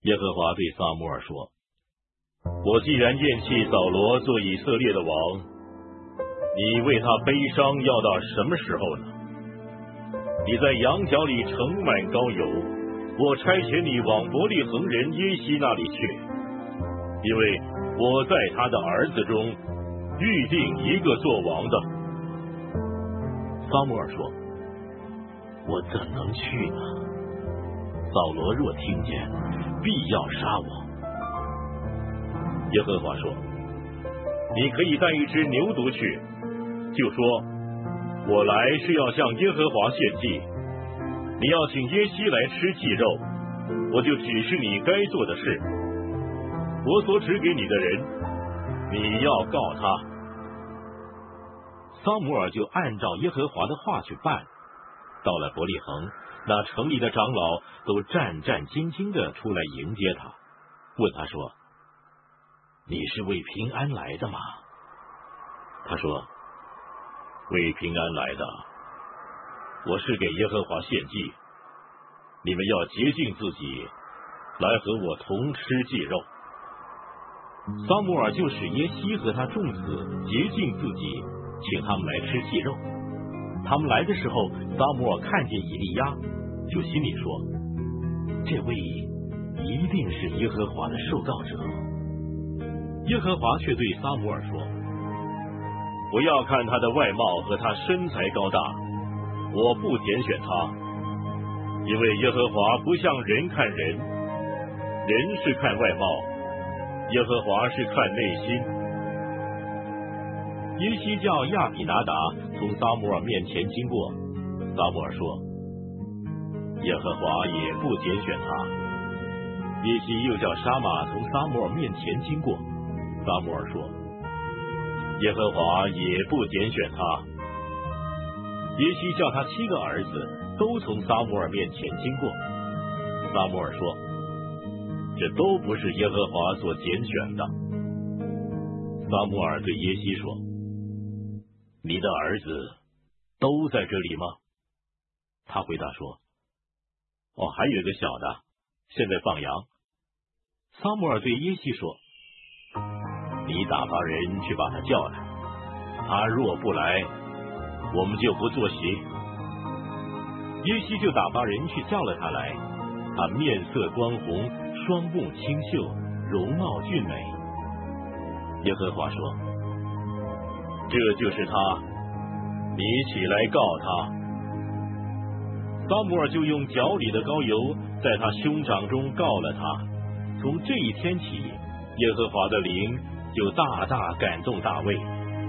耶和华对撒母耳说：我既然厌弃扫罗做以色列的王，你为他悲伤要到什么时候呢？你在羊角里盛满膏油，我差遣你往伯利恒人耶西那里去，因为我在他的儿子中预定一个做王的。撒母耳说：我怎能去呢？扫罗若听见，必要杀我。耶和华说：你可以带一只牛犊去，就说我来是要向耶和华献祭，你要请耶西来吃祭肉，我就指示你该做的事。我所指给你的人，你要告他。撒母耳就按照耶和华的话去办。到了伯利恒，那城里的长老都战战兢兢地出来迎接他，问他说：你是为平安来的吗？他说：为平安来的，我是给耶和华献祭，你们要洁净自己，来和我同吃祭肉。撒母耳就使耶西和他众子洁净自己，请他们来吃祭肉。他们来的时候，撒母耳看见以利亚，就心里说：这位一定是耶和华的受膏者。耶和华却对撒母耳说：我要看他的外貌和他身材高大，我不拣选他，因为耶和华不像人看人，人是看外貌，耶和华是看内心。耶西叫亚比拿达从撒母耳面前经过，撒母耳说：耶和华也不拣选他。耶西又叫沙玛从撒母耳面前经过，撒母耳说：耶和华也不拣选他。耶西叫他7个儿子都从撒母耳面前经过，撒母耳说：这都不是耶和华所拣选的。撒母耳对耶西说：你的儿子都在这里吗？他回答说：还有一个小的，现在放羊。撒母耳对耶西说：你打发人去把他叫来，他若不来，我们就不坐席。耶西就打发人去叫了他来，他面色光红，双目清秀，容貌俊美。耶和华说：这就是他，你起来告他。撒母耳就用脚里的膏油在他胸掌中告了他。从这一天起，耶和华的灵就大大感动大卫。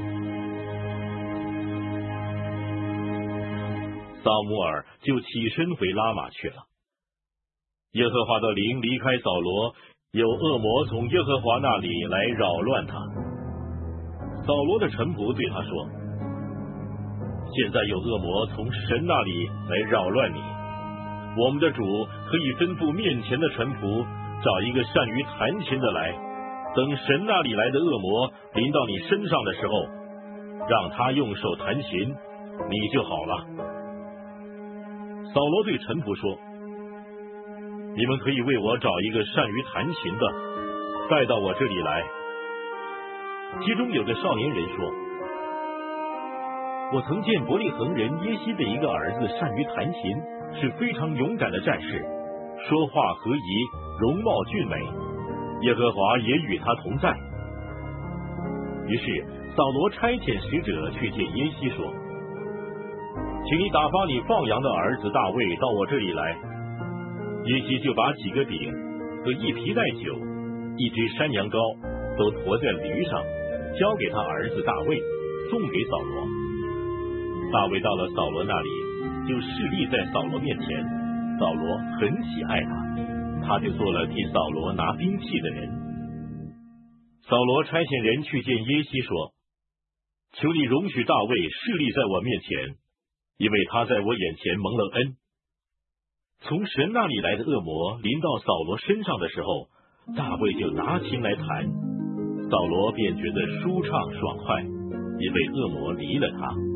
撒母耳就起身回拉玛去了。耶和华的灵离开扫罗，有恶魔从耶和华那里来扰乱他。扫罗的臣仆对他说：现在有恶魔从神那里来扰乱你，我们的主可以吩咐面前的臣仆找一个善于弹琴的来，等神那里来的恶魔临到你身上的时候，让他用手弹琴，你就好了。扫罗对臣仆说：你们可以为我找一个善于弹琴的，带到我这里来。其中有个少年人说：我曾见伯利恒人耶西的一个儿子善于弹琴，是非常勇敢的战士，说话合宜，容貌俊美，耶和华也与他同在。于是扫罗差遣使者去见耶西说：请你打发你放羊的儿子大卫到我这里来。耶西就把几个饼和一皮带酒，一只山羊羔都驮在驴上，交给他儿子大卫，送给扫罗。大卫到了扫罗那里，就侍立在扫罗面前，扫罗很喜爱他，他就做了替扫罗拿兵器的人。扫罗差遣人去见耶西说：求你容许大卫侍立在我面前，因为他在我眼前蒙了恩。从神那里来的恶魔临到扫罗身上的时候，大卫就拿琴来弹，扫罗便觉得舒畅爽快，因为恶魔离了他。